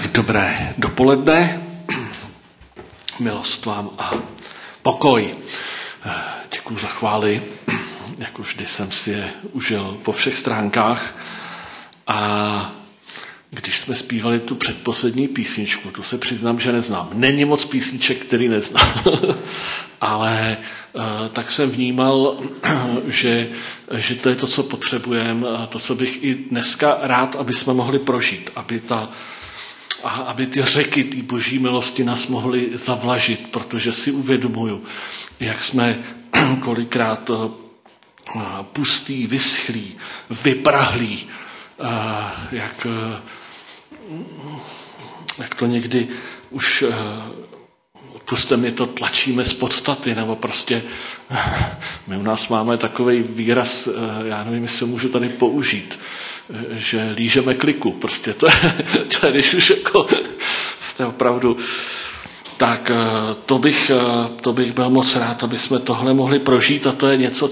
Dobré dopoledne, milost vám a pokoj. Děkuji za chvály, jako vždy jsem si je užil po všech stránkách. A když jsme zpívali tu předposlední písničku, tu se přiznám, že neznám. Není moc písniček, který neznám, ale tak jsem vnímal, že to je to, co potřebujeme, to, co bych i dneska rád, aby jsme mohli prožít, aby ty řeky té boží milosti nás mohly zavlažit, protože si uvědomuju, jak jsme kolikrát pustý, vyschlí, vyprahlí, jak to někdy už, odpuste mi to, tlačíme z podstaty, nebo prostě my u nás máme takovej výraz, já nevím, jestli můžu tady použít, že lížeme kliku, prostě to je když už jako jste opravdu, tak to bych byl moc rád, aby jsme tohle mohli prožít, a to je něco,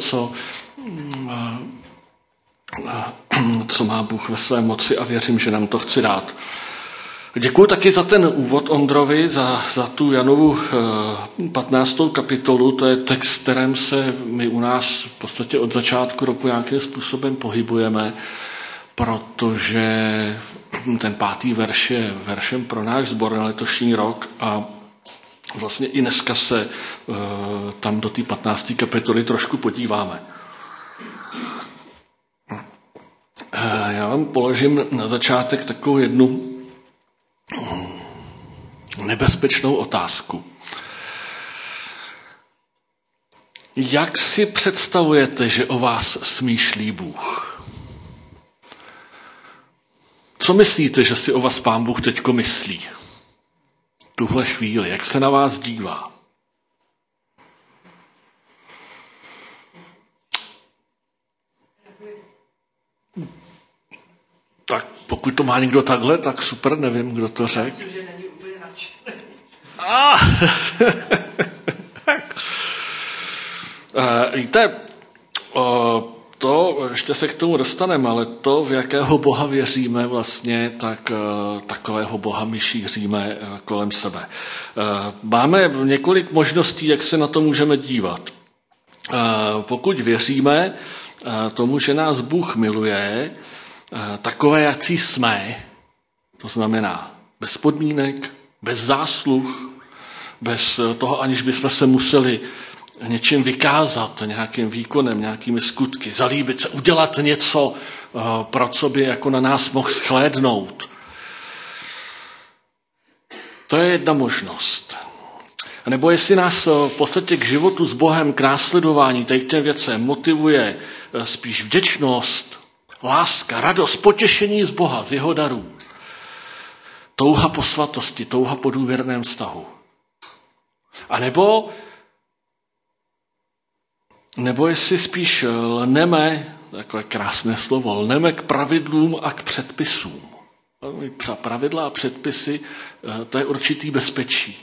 co má Bůh ve své moci, a věřím, že nám to chce dát. Děkuji taky za ten úvod Ondrovi, za tu Janovu 15. kapitolu. To je text, kterém se my u nás v podstatě od začátku roku nějakým způsobem pohybujeme, protože ten 5. verš je veršem pro náš sbor na letošní rok a vlastně i dneska se tam do té 15. kapitoly trošku podíváme. Já vám položím na začátek takovou jednu nebezpečnou otázku. Jak si představujete, že o vás smýšlí Bůh? Co myslíte, že si o vás Pán Bůh teďko myslí? Tuhle chvíli, jak se na vás dívá? Tak pokud to má někdo takhle, tak super, nevím, kdo to řekl. Myslím, že není úplně nadšený. Víte, to, ještě se k tomu dostaneme, ale to, v jakého Boha věříme vlastně, tak takového Boha my šíříme kolem sebe. Máme několik možností, jak se na to můžeme dívat. Pokud věříme tomu, že nás Bůh miluje, takové, jací jsme, to znamená bez podmínek, bez zásluh, bez toho, aniž bychom se museli něčím vykázat, nějakým výkonem, nějakými skutky, zalíbit se, udělat něco, pro co by jako na nás mohl shlédnout. To je jedna možnost. Nebo jestli nás v podstatě k životu s Bohem, k následování těm věcem motivuje spíš vděčnost, láska, radost, potěšení z Boha, z jeho darů. Touha po svatosti, touha po důvěrném vztahu. A nebo jestli spíš lneme, takové krásné slovo, lneme k pravidlům a k předpisům. Pravidla a předpisy, to je určitý bezpečí.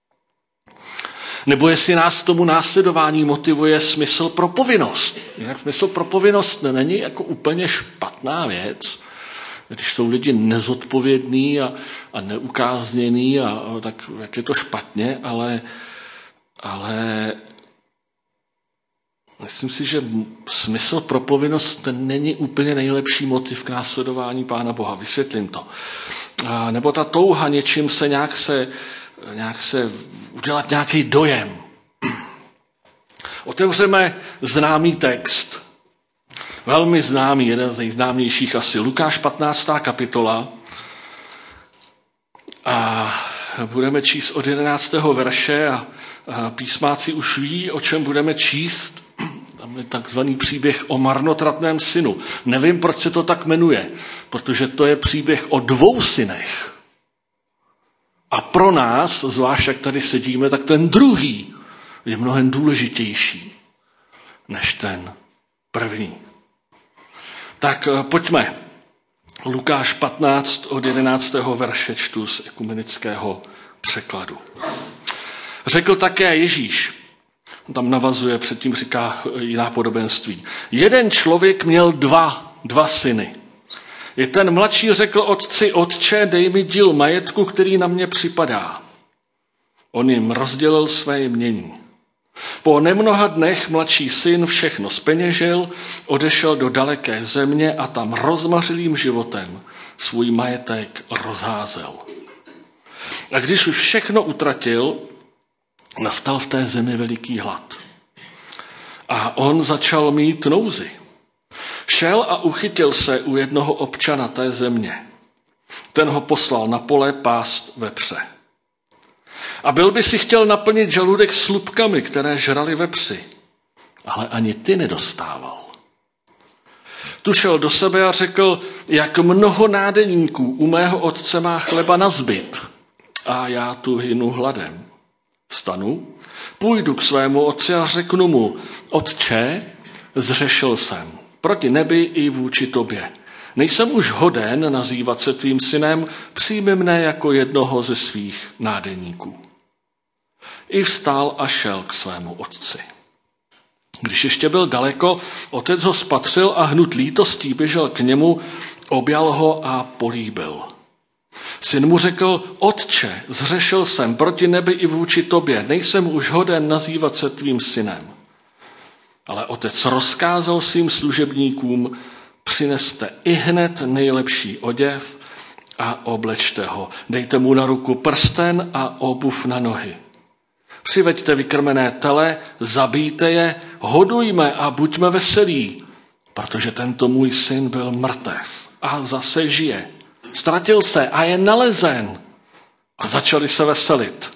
Nebo jestli nás tomu následování motivuje smysl pro povinnost. Jinak smysl pro povinnost není jako úplně špatná věc, když jsou lidi nezodpovědní a neukáznění, tak jak je to špatně, ale myslím si, že smysl pro povinnost není úplně nejlepší motiv k následování Pána Boha. Vysvětlím to. Nebo ta touha něčím se nějak se udělat nějaký dojem. Otevřeme známý text. Velmi známý, jeden z nejznámějších asi. Lukáš 15. kapitola. A budeme číst od 11. verše a písmáci už ví, o čem budeme číst. Tam je takzvaný příběh o marnotratném synu. Nevím, proč se to tak jmenuje, protože to je příběh o 2 synech. A pro nás, zvlášť jak tady sedíme, tak ten druhý je mnohem důležitější než ten první. Tak pojďme. Lukáš 15 od 11. verše čtu z ekumenického překladu. Řekl také Ježíš, tam navazuje, předtím říká jiná podobenství. Jeden člověk měl dva syny. I ten mladší řekl otci: Otče, dej mi díl majetku, který na mě připadá. On jim rozdělil své jmění. Po nemnoha dnech mladší syn všechno zpeněžil, odešel do daleké země a tam rozmařilým životem svůj majetek rozházel. A když už všechno utratil, nastal v té zemi veliký hlad. A on začal mít nouzi. Šel a uchytil se u jednoho občana té země. Ten ho poslal na pole pást vepře. A byl by si chtěl naplnit žaludek slupkami, které žrali vepři, ale ani ty nedostával. Tu šel do sebe a řekl: jak mnoho nádeníků u mého otce má chleba nazbyt a já tu hynu hladem. Vstanu, půjdu k svému otci a řeknu mu: Otče, zřešil jsem proti nebi i vůči tobě. Nejsem už hoden nazývat se tvým synem, přijmi mne jako jednoho ze svých nádeníků. I vstal a šel k svému otci. Když ještě byl daleko, otec ho spatřil a hnut lítostí běžel k němu, objal ho a políbil. Syn mu řekl: Otče, zřešil jsem proti nebi i vůči tobě, nejsem už hoden nazývat se tvým synem. Ale otec rozkázal svým služebníkům: přineste ihned nejlepší oděv a oblečte ho. Dejte mu na ruku prsten a obuv na nohy. Přiveďte vykrmené tele, zabijte je, hodujme a buďme veselí, protože tento můj syn byl mrtev a zase žije. Ztratil se a je nalezen. A začali se veselit.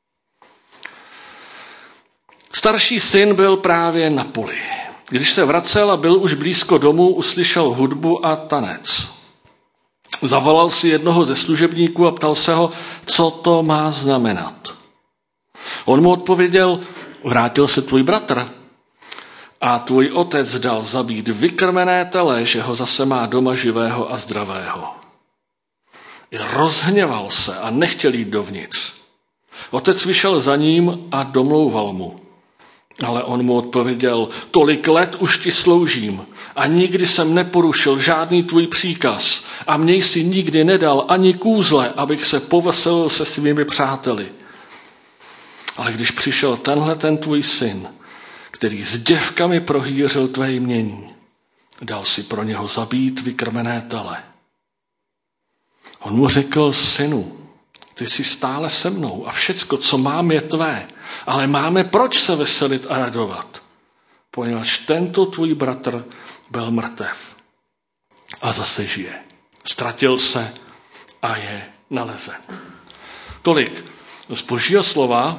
Starší syn byl právě na poli. Když se vracel a byl už blízko domu, uslyšel hudbu a tanec. Zavolal si jednoho ze služebníků a ptal se ho, co to má znamenat. On mu odpověděl: vrátil se tvůj bratr a tvůj otec dal zabít vykrmené tele, že ho zase má doma živého a zdravého. I rozhněval se a nechtěl jít dovnitř. Otec vyšel za ním a domlouval mu. Ale on mu odpověděl: tolik let už ti sloužím a nikdy jsem neporušil žádný tvůj příkaz a mně jsi nikdy nedal ani kůzle, abych se poveselil se svými přáteli. Ale když přišel ten tvůj syn, který s děvkami prohýřil tvé jmění, dal si pro něho zabít vykrmené tele. On mu řekl: synu, ty jsi stále se mnou a všecko, co mám, je tvé, ale máme proč se veselit a radovat, poněvadž tento tvůj bratr byl mrtev a zase žije. Ztratil se a je nalezen. Tolik z Božího slova.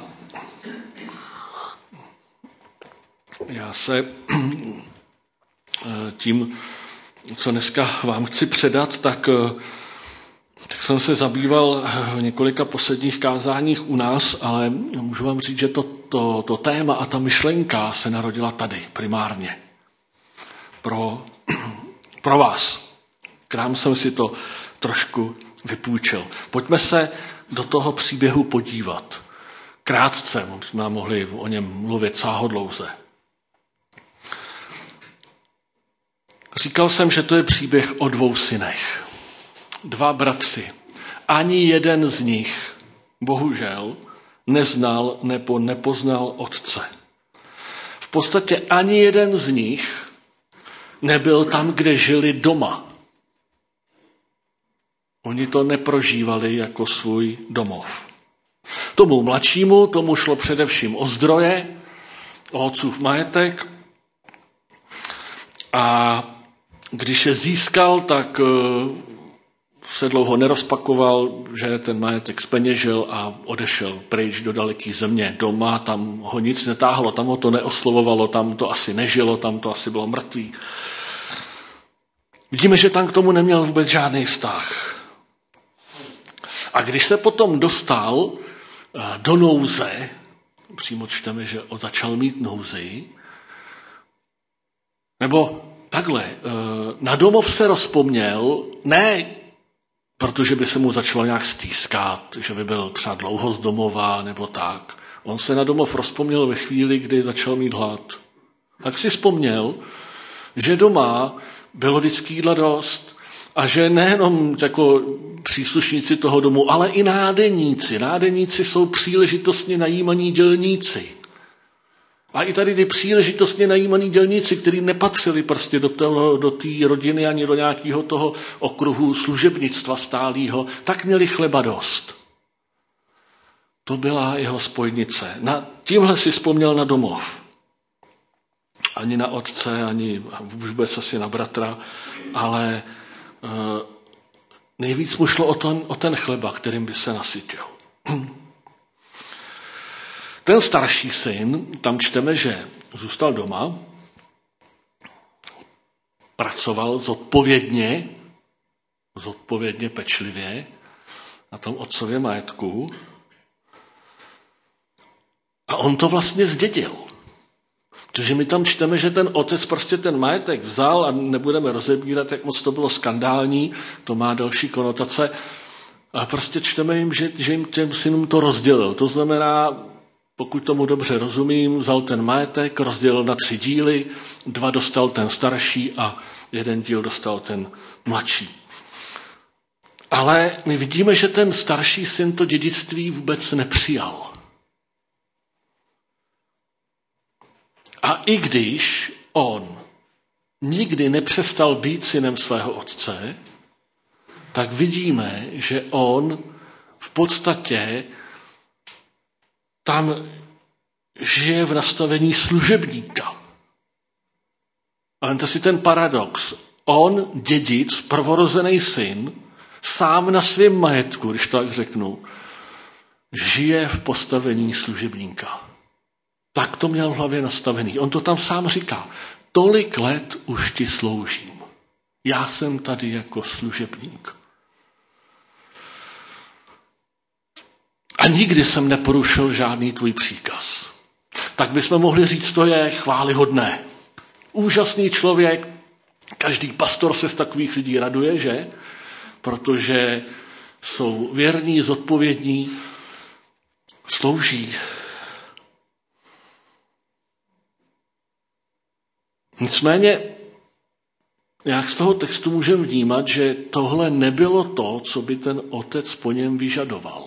Já se tím, co dneska vám chci předat, tak jsem se zabýval v několika posledních kázáních u nás, ale můžu vám říct, že to téma a ta myšlenka se narodila tady primárně. Pro vás. K nám jsem si to trošku vypůjčil. Pojďme se do toho příběhu podívat. Krátce, jsme mohli o něm mluvit sáhodlouze. Říkal jsem, že to je příběh o dvou synech. Dva bratři. Ani jeden z nich, bohužel, neznal nebo nepoznal otce. V podstatě ani jeden z nich nebyl tam, kde žili doma. Oni to neprožívali jako svůj domov. Tomu mladšímu, tomu šlo především o zdroje, o otcův majetek. A když je získal, tak se dlouho nerozpakoval, že ten majetek zpeněžil a odešel pryč do daleké země. Doma tam ho nic netáhlo, tam ho to neoslovovalo, tam to asi nežilo, tam to asi bylo mrtvý. Vidíme, že tam k tomu neměl vůbec žádný vztah. A když se potom dostal do nouze, přímo čteme, že začal mít nouzi, nebo takhle, na domov se rozpomněl, ne protože by se mu začalo nějak stýskat, že by byl třeba dlouho z domova nebo tak. On se na domov rozpomněl ve chvíli, kdy začal mít hlad. Tak si vzpomněl, že doma bylo vždycky jídla dost A že nejenom jako příslušníci toho domu, ale i nádeníci. Nádeníci jsou příležitostně najímaní dělníci. A i tady ty příležitostně najímaní dělníci, kteří nepatřili prostě do té rodiny ani do nějakého toho okruhu služebnictva stálého, tak měli chleba dost. To byla jeho spojnice. Na tímhle si vzpomněl na domov. Ani na otce, ani vůbec asi na bratra, ale nejvíc mu šlo o ten chleba, kterým by se nasytil. Ten starší syn, tam čteme, že zůstal doma, pracoval zodpovědně, pečlivě na tom otcově majetku a on to vlastně zdědil. Protože my tam čteme, že ten otec prostě ten majetek vzal a nebudeme rozebírat, jak moc to bylo skandální, to má další konotace, a prostě čteme jim, že jim těm synům to rozdělil. To znamená, pokud tomu dobře rozumím, vzal ten majetek, rozdělil na 3 díly, 2 dostal ten starší a 1 díl dostal ten mladší. Ale my vidíme, že ten starší syn to dědictví vůbec nepřijal. A i když on nikdy nepřestal být synem svého otce, tak vidíme, že on v podstatě tam žije v nastavení služebníka. A vemte si ten paradox. On, dědic, prvorozený syn, sám na svém majetku, když to tak řeknu, žije v postavení služebníka. Tak to měl v hlavě nastavený. On to tam sám říká. Tolik let už ti sloužím. Já jsem tady jako služebník. A nikdy jsem neporušil žádný tvůj příkaz. Tak bychom mohli říct, to je chvályhodné. Úžasný člověk, každý pastor se z takových lidí raduje, že? Protože jsou věrní, zodpovědní, slouží. Nicméně, jak z toho textu můžeme vnímat, že tohle nebylo to, co by ten otec po něm vyžadoval.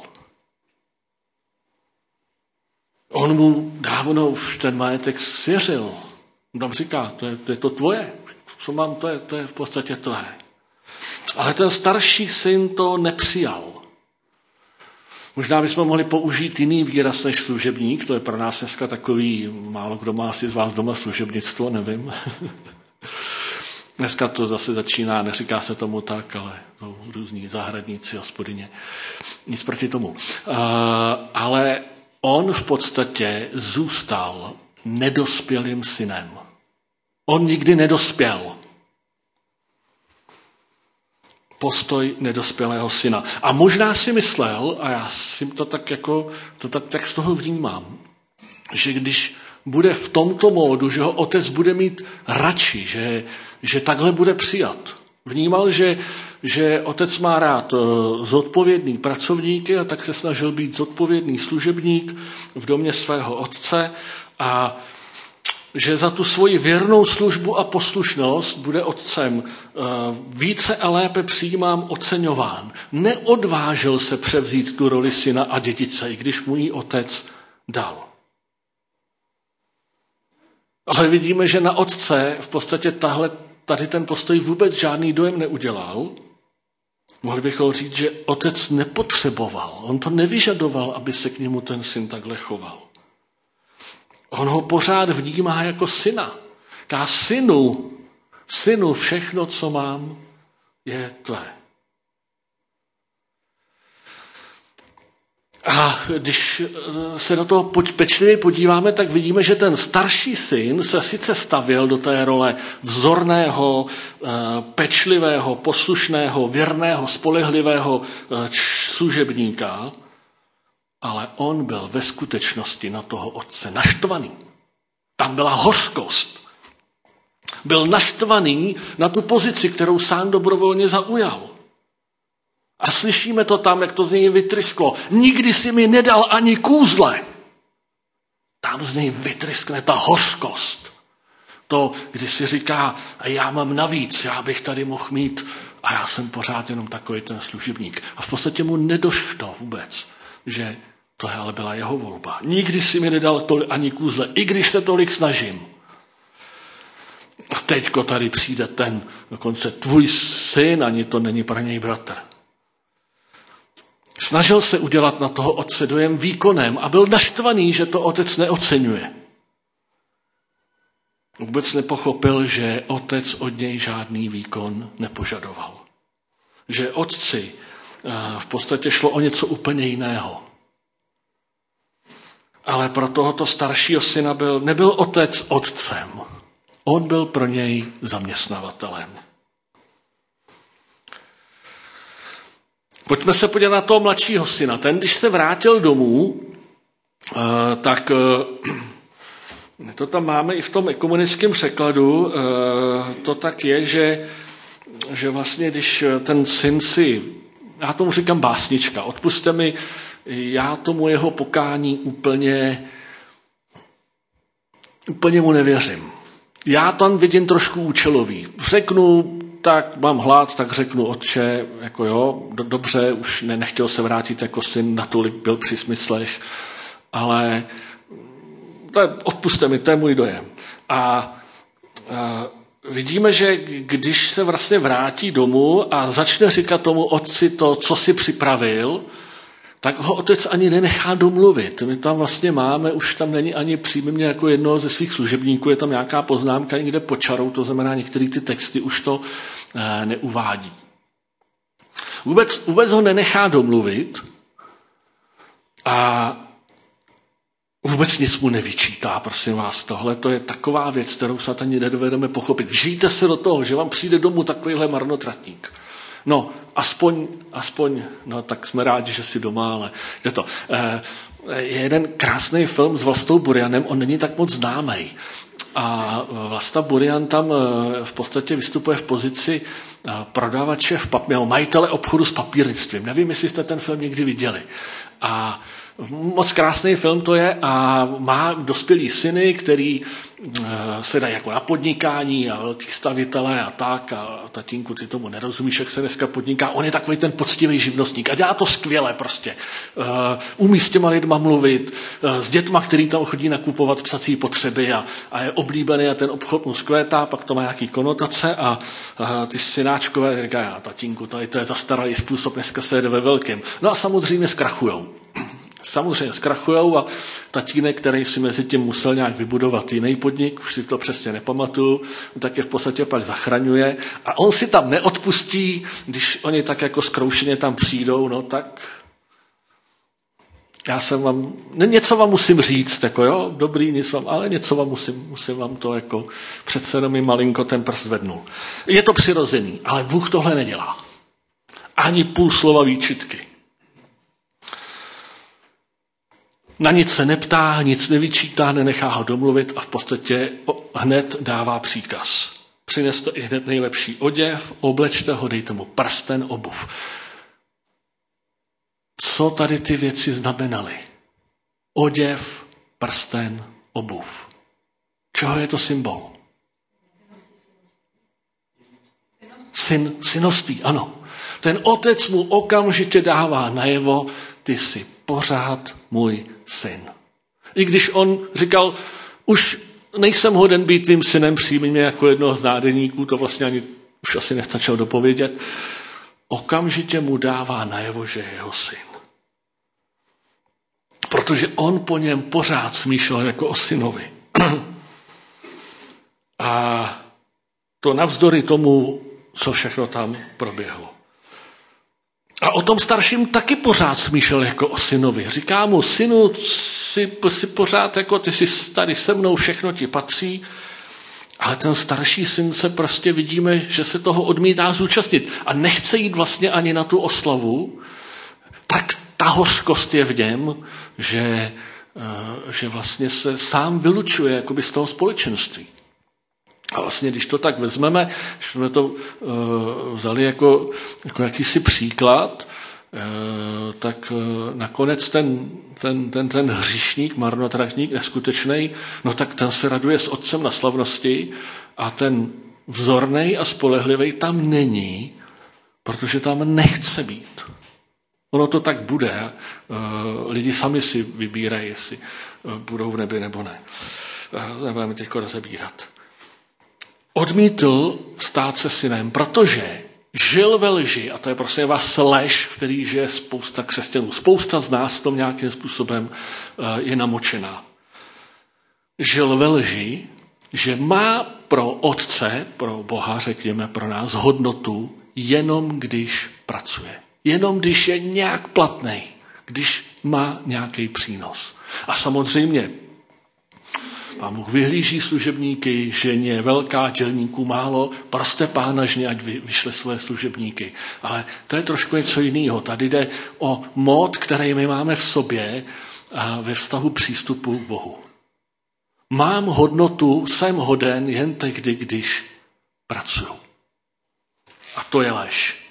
On mu dávno už ten majetek svěřil. Tam říká, to je to tvoje. Co mám, to je v podstatě tvoje. Ale ten starší syn to nepřijal. Možná bychom mohli použít jiný výraz než služebník, to je pro nás dneska takový, málo kdo má asi z vás doma služebnictvo, nevím. Dneska to zase začíná, neříká se tomu tak, ale různí zahradníci, hospodyně. Nic proti tomu. Ale on v podstatě zůstal nedospělým synem. On nikdy nedospěl. Postoj nedospělého syna. A možná si myslel, a já si to tak z toho vnímám, že když bude v tomto módu, že ho otec bude mít radši, že takhle bude přijat. Vnímal, že otec má rád zodpovědný pracovníky a tak se snažil být zodpovědný služebník v domě svého otce a že za tu svoji věrnou službu a poslušnost bude otcem více a lépe přijímám oceňován. Neodvážil se převzít tu roli syna a dědice, i když mu ji otec dal. Ale vidíme, že na otce v podstatě tady ten postoj vůbec žádný dojem neudělal. Mohli bychom říct, že otec nepotřeboval, on to nevyžadoval, aby se k němu ten syn takhle choval. On ho pořád vnímá jako syna. Ká synu, všechno, co mám, je tvé. A když se do toho pečlivě podíváme, tak vidíme, že ten starší syn se sice stavěl do té role vzorného, pečlivého, poslušného, věrného, spolehlivého služebníka, ale on byl ve skutečnosti na toho otce naštvaný. Tam byla hořkost. Byl naštvaný na tu pozici, kterou sám dobrovolně zaujal. A slyšíme to tam, jak to z něj vytrysklo. Nikdy si mi nedal ani kůzle. Tam z něj vytryskne ta hořkost. To, když si říká, já mám navíc, já bych tady mohl mít a já jsem pořád jenom takový ten služebník. A v podstatě mu nedošlo vůbec, že to ale byla jeho volba. Nikdy si mi nedal tolik ani kůzle, i když se tolik snažím. A teďko tady přijde ten, dokonce tvůj syn, ani to není pro něj bratr. Snažil se udělat na toho otce dojem výkonem a byl naštvaný, že to otec neoceňuje. Vůbec nepochopil, že otec od něj žádný výkon nepožadoval. Že otci v podstatě šlo o něco úplně jiného. Ale pro tohoto staršího syna nebyl otec otcem. On byl pro něj zaměstnavatelem. Pojďme se podívat na toho mladšího syna. Ten, když se vrátil domů, tak to tam máme i v tom ekumenickém překladu, to tak je, že vlastně, když ten syn já tomu říkám básnička, odpusťte mi, já tomu jeho pokání úplně mu nevěřím. Já tam vidím trošku účelový. Řeknu, tak mám hlad, tak řeknu otče, jako jo, dobře, už nechtěl se vrátit jako syn, natolik byl při smyslech, ale odpusťte mi, to je můj dojem. A vidíme, že když se vlastně vrátí domů a začne říkat tomu otci to, co si připravil, tak ho otec ani nenechá domluvit. My tam vlastně máme, už tam není ani přijme mě jako jednoho ze svých služebníků, je tam nějaká poznámka někde pod čarou, to znamená, některé ty texty už to neuvádí. Vůbec ho nenechá domluvit a vůbec nic mu nevyčítá, prosím vás. Tohle to je taková věc, kterou snad ani nedovedeme pochopit. Vžijte se do toho, že vám přijde domů takovýhle marnotratník. No, aspoň, no tak jsme rádi, že jsi doma, ale je to. Je jeden krásný film s Vlastou Burianem, on není tak moc známý. A Vlasta Burian tam v podstatě vystupuje v pozici prodavače majitele obchodu s papírnictvím. Nevím, jestli jste ten film někdy viděli. A moc krásný film to je a má dospělý syny, který se dají jako na podnikání a velký stavitelé a tak a tatínku, ty tomu nerozumíš, jak se dneska podniká. On je takový ten poctivý živnostník a dělá to skvěle prostě. Umí s těma lidma mluvit, s dětma, který tam chodí nakupovat psací potřeby a je oblíbený a ten obchod mu zkvétá, pak to má nějaký konotace a ty synáčkové říkají, tatínku, tady to je zastaralý způsob, dneska se jede ve velkém. No a samozřejmě zkrachujou. A tatínek, který si mezi tím musel nějak vybudovat jiný podnik, už si to přesně nepamatuju, tak je v podstatě pak zachraňuje a on si tam neodpustí, když oni tak jako zkroušeně tam přijdou, no tak něco vám musím říct, jako jo, dobrý, nic vám, ale něco vám musím vám to jako přece jenom mi malinko ten prst vednul. Je to přirozený, ale Bůh tohle nedělá. Ani půl slova výčitky. Na nic se neptá, nic nevyčítá, nenechá ho domluvit a v podstatě hned dává příkaz. Přineste i hned nejlepší oděv, oblečte ho, dejte mu prsten, obuv. Co tady ty věci znamenaly? Oděv, prsten, obuv. Čeho je to symbol? Synoství, ano. Ten otec mu okamžitě dává najevo, ty jsi pořád můj syn. I když on říkal, už nejsem hoden být tvým synem, přijmi mě jako jednoho z nádeníků, to vlastně ani už asi nestačil dopovědět, okamžitě mu dává najevo, že je jeho syn. Protože on po něm pořád smýšlel jako o synovi. A to navzdory tomu, co všechno tam proběhlo. A o tom starším taky pořád smýšlel jako o synovi. Říká mu, synu, jsi pořád jako ty jsi tady se mnou, všechno ti patří, ale ten starší syn se prostě vidíme, že se toho odmítá zúčastnit a nechce jít vlastně ani na tu oslavu, tak ta hořkost je v něm, že vlastně se sám vylučuje jakoby z toho společenství. A vlastně, když to tak vezmeme, když jsme to vzali jako jakýsi příklad, tak nakonec ten hříšník, marnotratník, neskutečný, no tak ten se raduje s otcem na slavnosti a ten vzornej a spolehlivý tam není protože tam nechce být. Ono to tak bude. Lidi sami si vybírají, jestli budou v nebi nebo ne. Nebudeme teď rozebírat. Odmítl stát se synem, protože žil ve lži, a to je prostě vás lež, který žije spousta křesťanů. Spousta z nás tom nějakým způsobem je namočená. Žil ve lži, že má pro otce, pro Boha, řekněme pro nás, hodnotu jenom když pracuje. Jenom když je nějak platnej, když má nějaký přínos. A samozřejmě Pán Bůh vyhlíží služebníky, ženě velká, dělníků málo, proste Pána žně, ať vyšle své služebníky. Ale to je trošku něco jiného. Tady jde o mód, který my máme v sobě a ve vztahu přístupu k Bohu. Mám hodnotu, jsem hoden jen tehdy, když pracuju. A to je lež.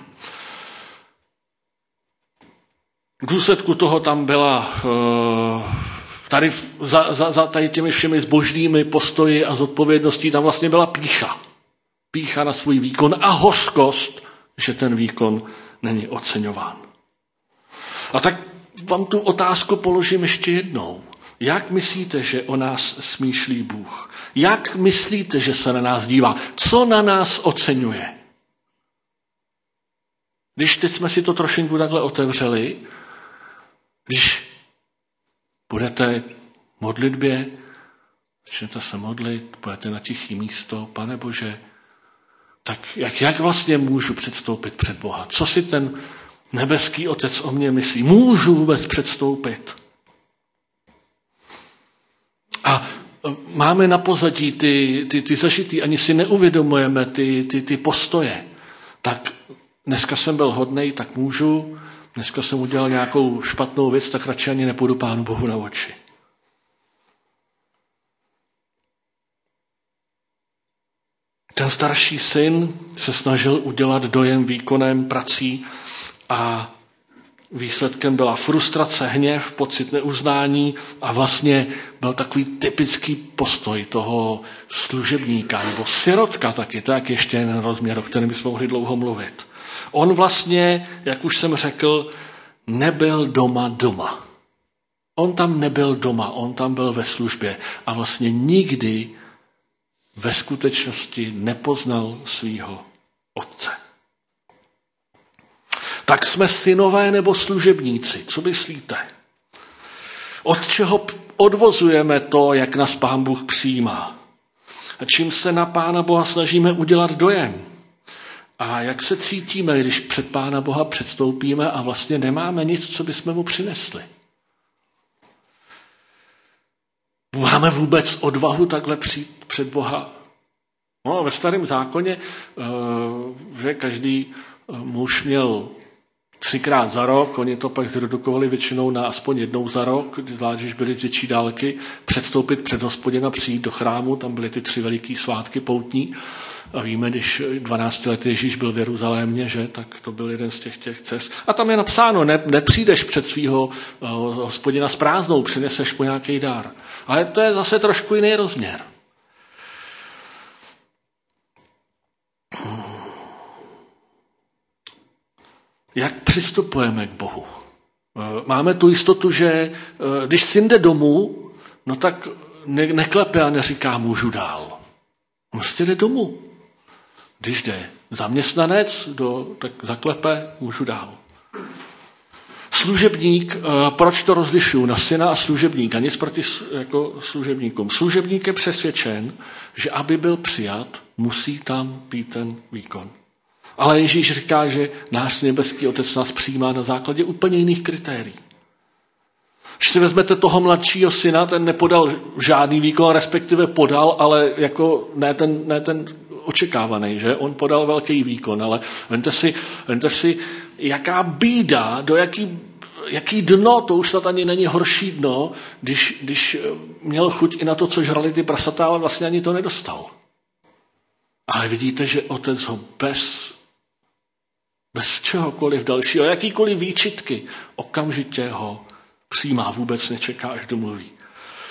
V důsledku toho tam byla tady za tady těmi všemi zbožnými postoji a zodpovědností tam vlastně byla pýcha. Pýcha na svůj výkon a hořkost, že ten výkon není oceňován. A tak vám tu otázku položím ještě jednou. Jak myslíte, že o nás smýšlí Bůh? Jak myslíte, že se na nás dívá? Co na nás oceňuje? Když teď jsme si to trošinku takhle otevřeli, když budete v modlitbě, začnete se modlit, půjdete na tiché místo, Pane Bože, tak jak vlastně můžu předstoupit před Boha? Co si ten nebeský Otec o mě myslí? Můžu vůbec předstoupit? A máme na pozadí ty zažitý, ani si neuvědomujeme ty postoje. Tak dneska jsem byl hodnej, tak můžu. Dneska jsem udělal nějakou špatnou věc, tak radši ani nepůjdu Pánu Bohu na oči. Ten starší syn se snažil udělat dojem výkonem, prací a výsledkem byla frustrace, hněv, pocit neuznání a vlastně byl takový typický postoj toho služebníka nebo sirotka taky, tak ještě jeden rozměr, o kterém bychom mohli dlouho mluvit. On vlastně, jak už jsem řekl, nebyl doma. On tam nebyl doma, on tam byl ve službě a vlastně nikdy ve skutečnosti nepoznal svýho otce. Tak jsme synové nebo služebníci, co myslíte? Od čeho odvozujeme to, jak nás Pán Bůh přijímá? A čím se na Pána Boha snažíme udělat dojem? A jak se cítíme, když před Pána Boha předstoupíme a vlastně nemáme nic, co bychom mu přinesli? Máme vůbec odvahu takhle přijít před Boha? No, ve Starém zákoně, že každý muž měl 3krát za rok, oni to pak zredukovali většinou na aspoň jednou za rok, zvlášť, když byly větší dálky, předstoupit před Hospodina, přijít do chrámu, tam byly ty 3 veliký svátky poutní. A víme, když 12letý Ježíš byl v Jeruzalémě, že, tak to byl jeden z těch cest. A tam je napsáno, nepřijdeš před svýho Hospodina s prázdnou, přineseš mu nějaký dár. Ale to je zase trošku jiný rozměr. Jak přistupujeme k Bohu? Máme tu jistotu, že když syn jde domů, no tak neklepe a neříká můžu dál. Prostě jde domů. Když jde zaměstnanec, tak zaklepe, můžu dál. Služebník, proč to rozlišuju na syna a služebníka? Nic proti jako služebníkům. Služebník je přesvědčen, že aby byl přijat, musí tam být ten výkon. Ale Ježíš říká, že náš nebeský Otec nás přijímá na základě úplně jiných kritérií. Když si vezmete toho mladšího syna, ten nepodal žádný výkon, respektive podal, ale jako ne ten očekávaný, že? On podal velký výkon, ale vemte si, jaká bída, do jaký dno, to už snad ani není horší dno, když měl chuť i na to, co žrali ty prasata, ale vlastně ani to nedostal. Ale vidíte, že Otec ho bez čehokoliv dalšího, jakýkoliv výčitky, okamžitě ho přijímá, vůbec nečeká, až domluví.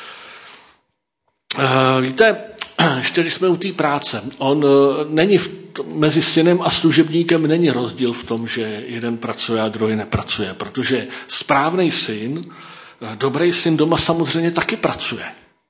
Víte, ještě když jsme u té práce, on není v mezi synem a služebníkem není rozdíl v tom, že jeden pracuje a druhý nepracuje, protože správný syn, dobrý syn doma samozřejmě taky pracuje.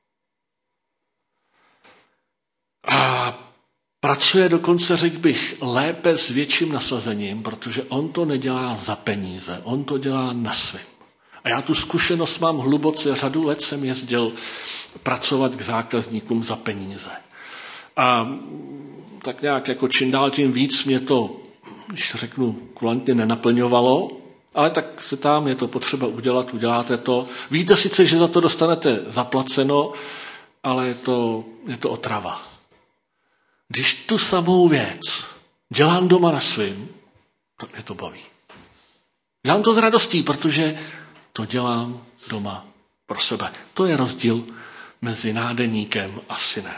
A pracuje dokonce, řekl bych, lépe s větším nasazením, protože on to nedělá za peníze, on to dělá na svým. A já tu zkušenost mám hluboce, řadu let jsem jezdil pracovat k zákazníkům za peníze. A tak nějak jako čím dál tím víc mě to, když to řeknu, kulantně nenaplňovalo, ale tak se tam je to potřeba udělat, uděláte to. Víte sice, že za to dostanete zaplaceno, ale je to otrava. Když tu samou věc dělám doma na svým, tak mě to baví. Dělám to s radostí, protože to dělám doma pro sebe. To je rozdíl mezi nádeníkem a synem.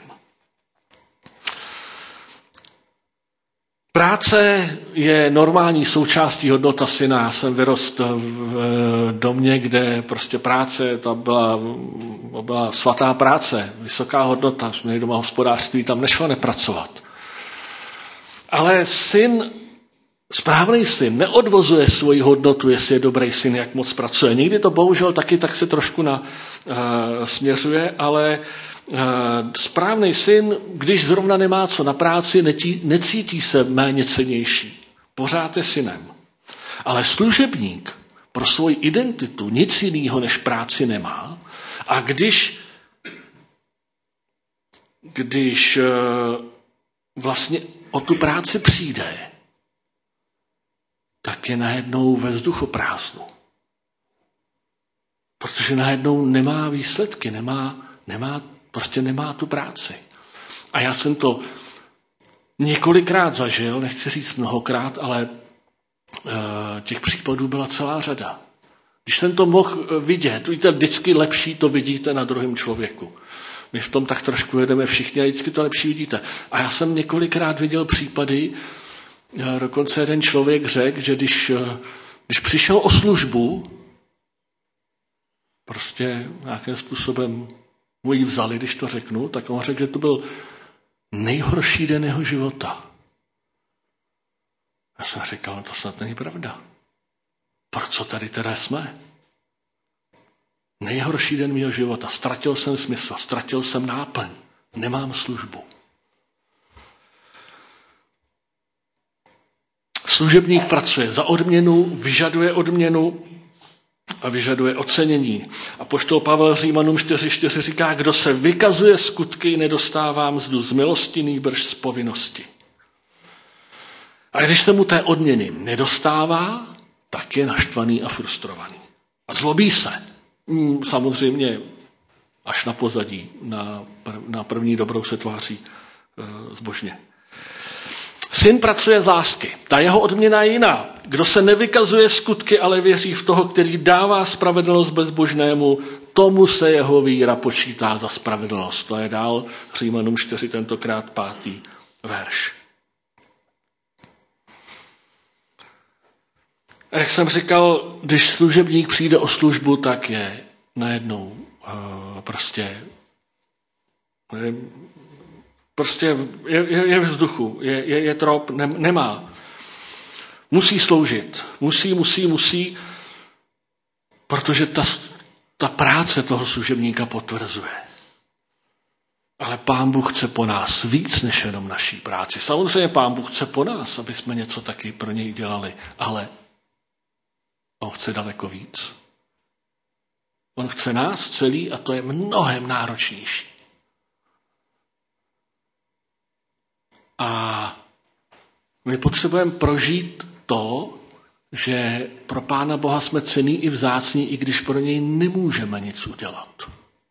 Práce je normální součástí hodnota syna. Já jsem vyrostl v domě, kde prostě práce, ta byla svatá práce, vysoká hodnota. Jsme měli doma hospodářství, tam nešlo nepracovat. Ale správný syn neodvozuje svoji hodnotu, jestli je dobrý syn, jak moc pracuje. Někdy to bohužel taky tak se trošku směřuje, ale správný syn, když zrovna nemá co na práci, necítí se méně cennější. Pořád je synem. Ale služebník pro svoji identitu nic jiného než práci nemá. A když vlastně o tu práci přijde, tak je najednou ve vzduchoprázdnu. Protože najednou nemá výsledky, nemá tu práci. A já jsem to několikrát zažil, nechci říct mnohokrát, ale těch případů byla celá řada. Když jsem to mohl vidět, víte, vždycky lepší to vidíte na druhém člověku. My v tom tak trošku jedeme všichni a vždycky to lepší vidíte. A já jsem několikrát viděl případy, dokonce jeden člověk řekl, že když přišel o službu, prostě nějakým způsobem mu ji vzali, když to řeknu, tak on řekl, že to byl nejhorší den jeho života. Já jsem říkal, to snad není pravda. Proč co tady teda jsme? Nejhorší den mého života. Ztratil jsem smysl, ztratil jsem náplň. Nemám službu. Služebník pracuje za odměnu, vyžaduje odměnu a vyžaduje ocenění. Apoštol Pavel Římanům 4:4 říká, kdo se vykazuje skutky, nedostává mzdu z milosti, nýbrž z povinnosti. A když se mu té odměny nedostává, tak je naštvaný a frustrovaný. A zlobí se. Samozřejmě až na pozadí, na první dobrou se tváří zbožně. Syn pracuje z lásky. Ta jeho odměna je jiná. Kdo se nevykazuje skutky, ale věří v toho, který dává spravedlnost bezbožnému, tomu se jeho víra počítá za spravedlnost. To je dál Římanům 4, tentokrát 5. verš. A jak jsem říkal, když služebník přijde o službu, tak je najednou prostě je v vzduchu, je trop, nemá. Musí sloužit. Musí, protože ta práce toho služebníka potvrzuje. Ale Pán Bůh chce po nás víc než jenom naší práci. Samozřejmě Pán Bůh chce po nás, aby jsme něco taky pro něj dělali, ale on chce daleko víc. On chce nás celý a to je mnohem náročnější. A my potřebujeme prožít to, že pro Pána Boha jsme cenní i vzácní, i když pro něj nemůžeme nic udělat.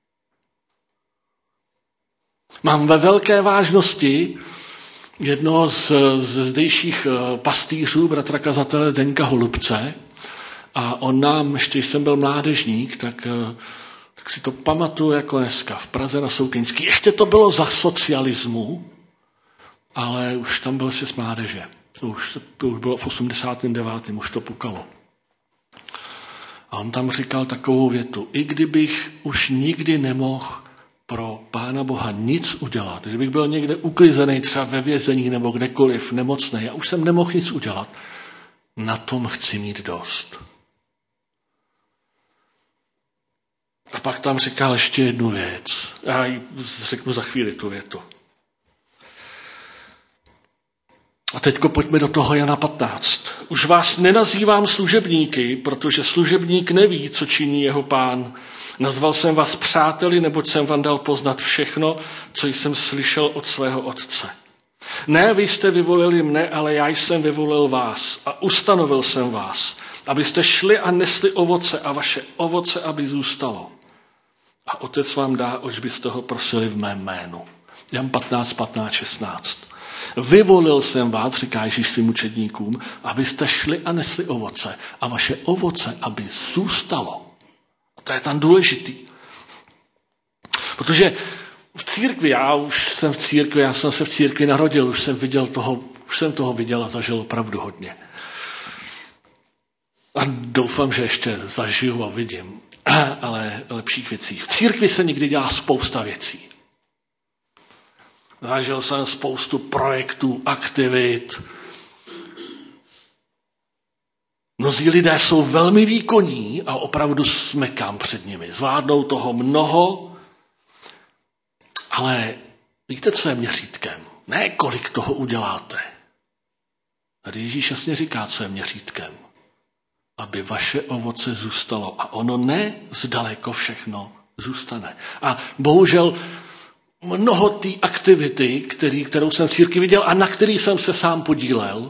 Mám ve velké vážnosti jednoho z zdejších pastýřů, bratra kazatele Zdeňka Holubce, a on nám, ještě když jsem byl mládežník, tak si to pamatuju jako dneska, v Praze na Soukyňský. Ještě to bylo za socialismu, ale už tam byl si z mládeže. To už bylo v 89. už to pukalo. A on tam říkal takovou větu. I kdybych už nikdy nemohl pro Pána Boha nic udělat, kdybych byl někde uklizený, třeba ve vězení nebo kdekoliv, nemocný, já už jsem nemohl nic udělat, na tom chci mít dost. A pak tam říkal ještě jednu věc. Já ji řeknu za chvíli tu větu. A teďko pojďme do toho Jana 15. Už vás nenazývám služebníky, protože služebník neví, co činí jeho pán. Nazval jsem vás přáteli, neboť jsem vám dal poznat všechno, co jsem slyšel od svého otce. Ne, vy jste vyvolili mne, ale já jsem vyvolil vás a ustanovil jsem vás, abyste šli a nesli ovoce a vaše ovoce, aby zůstalo. A otec vám dá, oč byste ho prosili v mém jménu. Jan 15, 16. Vyvolil jsem vás, říká Ježíš svým učedníkům, abyste šli a nesli ovoce a vaše ovoce, aby zůstalo. A to je tam důležitý. Protože v církvi, já jsem se v církvi narodil, už jsem toho viděl a zažil opravdu hodně. A doufám, že ještě zažiju a vidím, ale lepších věcí. V církvi se někdy dělá spousta věcí. Zažil jsem spoustu projektů, aktivit. Mnozí lidé jsou velmi výkonní a opravdu smekám před nimi. Zvládnou toho mnoho, ale víte, co je měřítkem? Ne, kolik toho uděláte. Tady Ježíš jasně říká, co je měřítkem. Aby vaše ovoce zůstalo. A ono ne zdaleko všechno zůstane. A bohužel mnoho té aktivity, kterou jsem v církvi viděl a na který jsem se sám podílel,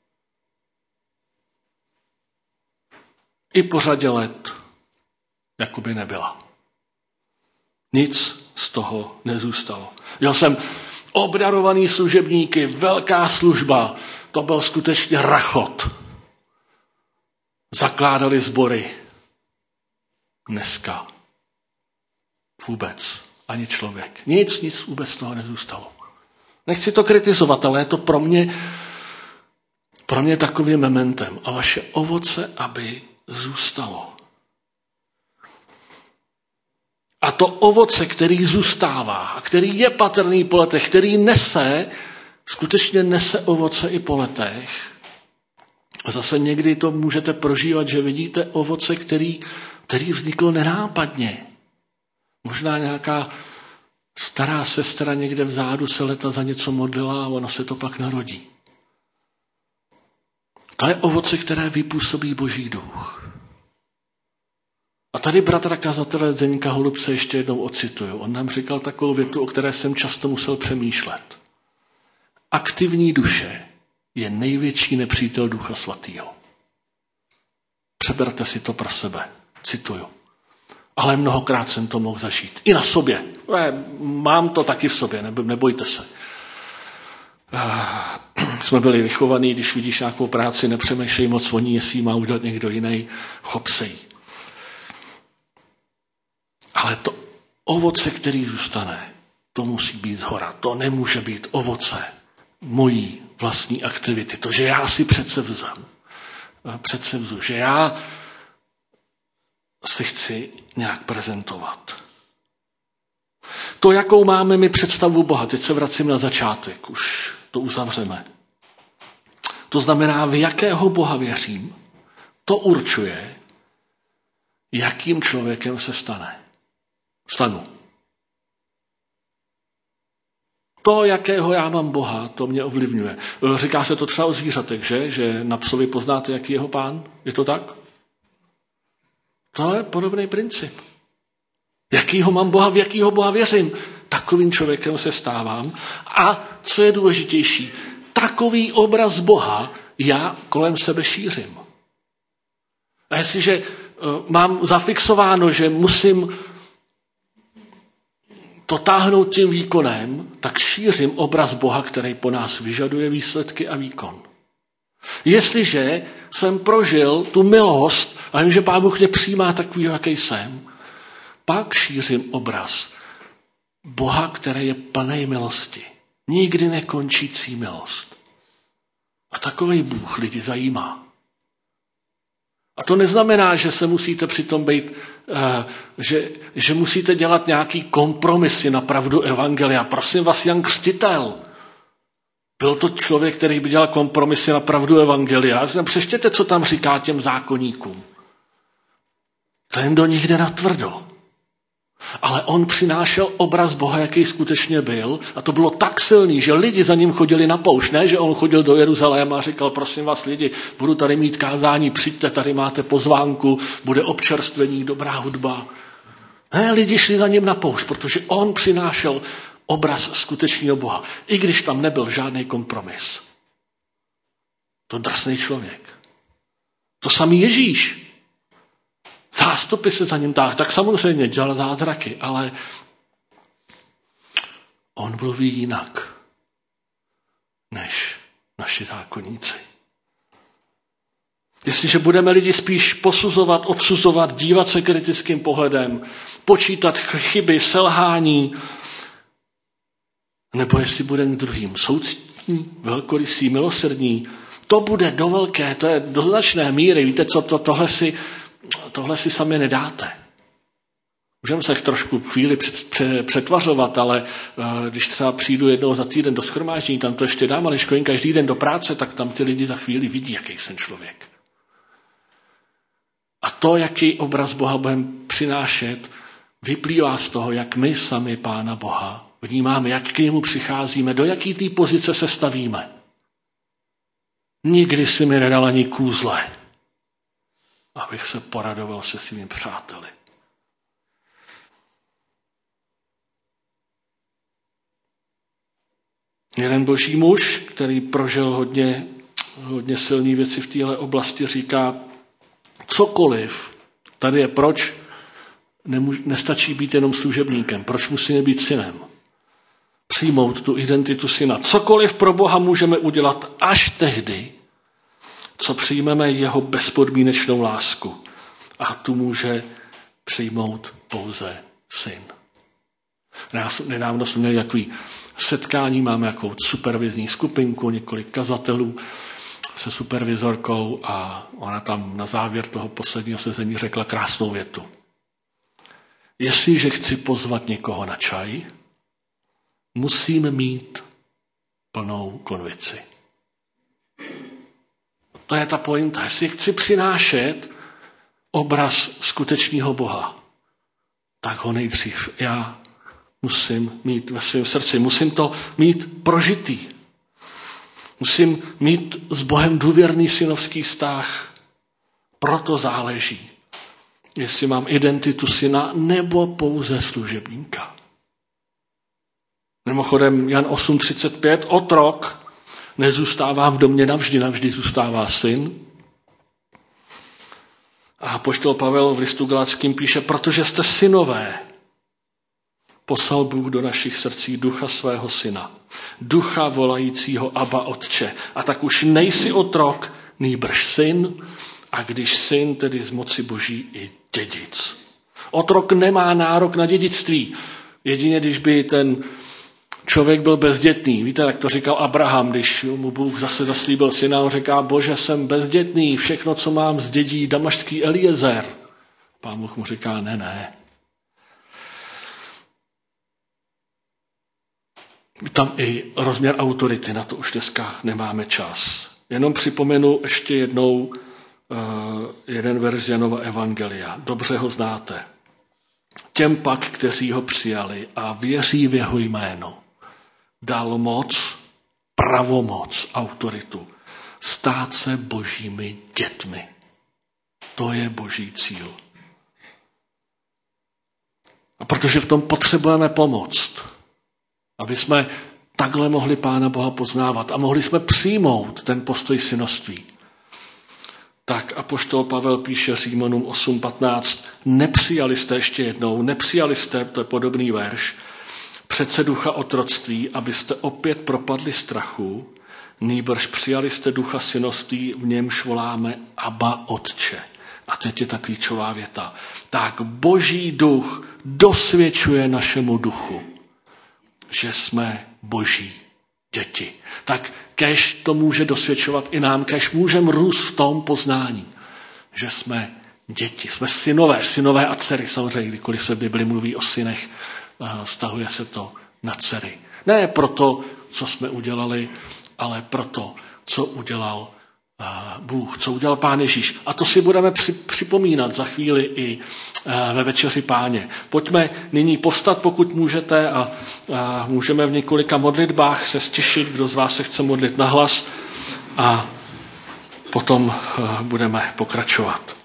i po řadě let jakoby nebyla. Nic z toho nezůstalo. Měl jsem obdarovaný služebníky, velká služba, to byl skutečně rachot. Zakládali sbory. Dneska vůbec ani člověk. Nic vůbec z toho nezůstalo. Nechci to kritizovat, ale je to pro mě takovým mementem. A vaše ovoce, aby zůstalo. A to ovoce, který zůstává, a který je patrný po letech, který skutečně nese ovoce i po letech. A zase někdy to můžete prožívat, že vidíte ovoce, který vzniklo nenápadně. Možná nějaká stará sestra někde vzadu se leta za něco modlila a ono se to pak narodí. To je ovoce, které vypůsobí Boží duch. A tady bratra kazatele Zdeňka Holubce ještě jednou ocituju. On nám říkal takovou větu, o které jsem často musel přemýšlet. Aktivní duše je největší nepřítel Ducha Svatého. Přeberte si to pro sebe. Cituju. Ale mnohokrát jsem to mohl zažít. I na sobě. Mám to taky v sobě, nebojte se. Jsme byli vychovaní, když vidíš nějakou práci, nepřemýšlej moc o ní, jestli ji má udělat někdo jiný, chop se jí. Ale to ovoce, který zůstane, to musí být zhora. To nemůže být ovoce mojí vlastní aktivity. To, že já si předsevzu, že já si chci nějak prezentovat. To, jakou máme my představu Boha, teď se vracím na začátek, už to uzavřeme. To znamená, v jakého Boha věřím, to určuje, jakým člověkem se stanu. To, jakého já mám Boha, to mě ovlivňuje. Říká se to třeba o zvířatech, že na psovi poznáte, jaký je jeho pán? Je to tak? To je podobný princip. Jakýho mám Boha, v jakýho Boha věřím? Takovým člověkem se stávám. A co je důležitější, takový obraz Boha já kolem sebe šířím. A jestliže mám zafixováno, že musím to táhnout tím výkonem, tak šířím obraz Boha, který po nás vyžaduje výsledky a výkon. Jestliže jsem prožil tu milost a vím, že Pán Bůh mě přijímá takovýho, jaký jsem, pak šířím obraz Boha, který je plný milosti. Nikdy nekončící milost. A takový Bůh lidi zajímá. A to neznamená, že se musíte přitom být, že musíte dělat nějaký kompromisy na pravdu evangelia. Prosím vás, Jan Křtitel, byl to člověk, který by dělal kompromisy na pravdu evangelia. Přečtěte, co tam říká těm zákonníkům. Ten do nich jde natvrdo. Ale on přinášel obraz Boha, jaký skutečně byl, a to bylo tak silný, že lidi za ním chodili na poušť. Ne, že on chodil do Jeruzaléma a říkal, prosím vás lidi, budu tady mít kázání, přijďte, tady máte pozvánku, bude občerstvení, dobrá hudba. Ne, lidi šli za ním na poušť, protože on přinášel obraz skutečného Boha, i když tam nebyl žádný kompromis. To drsný člověk. To samý Ježíš. Zástupy se za ním táhl, tak samozřejmě dělal zázraky, ale on mluví jinak než naši zákonníci. Jestliže budeme lidi spíš posuzovat, odsuzovat, dívat se kritickým pohledem, počítat chyby, selhání, nebo jestli budeme k druhým soucitní, velkorysí, milosrdní, to bude do velké, to je do značné míry. Víte co, tohle si sami nedáte. Můžeme se trošku chvíli přetvařovat, ale když třeba přijdu jednou za týden do shromáždění, tam to ještě dám, ale když chodím každý den do práce, tak tam ty lidi za chvíli vidí, jaký jsem člověk. A to, jaký obraz Boha budeme přinášet, vyplývá z toho, jak my sami Pána Boha vnímáme, jak k němu přicházíme, do jaký té pozice se stavíme. Nikdy si mi nedal ani kůzle, abych se poradoval se svými přáteli. Jeden boží muž, který prožil hodně silné věci v téhle oblasti, říká, cokoliv, tady je proč, nestačí být jenom služebníkem, proč musíme být synem. Přijmout tu identitu syna. Cokoliv pro Boha můžeme udělat až tehdy, co přijmeme jeho bezpodmínečnou lásku. A tu může přijmout pouze syn. Nedávno jsme měli takový setkání, máme jakou supervizní skupinku, několik kazatelů se supervizorkou a ona tam na závěr toho posledního sezení řekla krásnou větu. Jestliže chci pozvat někoho na čaj, musím mít plnou konvici. To je ta pointa. Jestli chci přinášet obraz skutečného Boha, tak ho nejdřív já musím mít ve svém srdci. Musím to mít prožitý. Musím mít s Bohem důvěrný synovský vztah. Proto záleží, jestli mám identitu syna nebo pouze služebníka. Mimochodem Jan 8:35, otrok nezůstává v domě navždy, navždy zůstává syn. A apoštol Pavel v listu Galackým píše, protože jste synové, poslal Bůh do našich srdcí ducha svého syna, ducha volajícího Abba Otče. A tak už nejsi otrok, nýbrž syn, a když syn, tedy z moci Boží i dědic. Otrok nemá nárok na dědictví, jedině když by ten člověk byl bezdětný. Víte, jak to říkal Abraham, když mu Bůh zase zaslíbil syna, on říká, Bože, jsem bezdětný, všechno, co mám, zdědí damašský Eliezer. Pán Bůh mu říká, ne. Tam i rozměr autority, na to už dneska nemáme čas. Jenom připomenu ještě jednou jeden verš Janova evangelia. Dobře ho znáte. Těm pak, kteří ho přijali a věří v jeho jméno, dal moc, pravomoc, autoritu, stát se božími dětmi. To je boží cíl. A protože v tom potřebujeme pomoct, aby jsme takhle mohli Pána Boha poznávat a mohli jsme přijmout ten postoj synoství, tak apoštol Pavel píše Římanům 8:15, nepřijali jste ještě jednou, nepřijali jste, to je podobný verš, přece ducha otroctví, abyste opět propadli strachu, nýbrž přijali jste ducha synoství, v němž voláme Abba Otče. A teď je ta klíčová věta. Tak boží duch dosvědčuje našemu duchu, že jsme boží děti. Tak kéž to může dosvědčovat i nám, kéž můžeme růst v tom poznání, že jsme děti, jsme synové a dcery. Samozřejmě, kdykoliv se v Bibli mluví o synech, vztahuje se to na dcery. Ne proto, co jsme udělali, ale proto, co udělal Bůh, co udělal Pán Ježíš. A to si budeme připomínat za chvíli i ve večeři Páně. Pojďme nyní povstat, pokud můžete, a můžeme v několika modlitbách se stěšit, kdo z vás se chce modlit nahlas, a potom budeme pokračovat.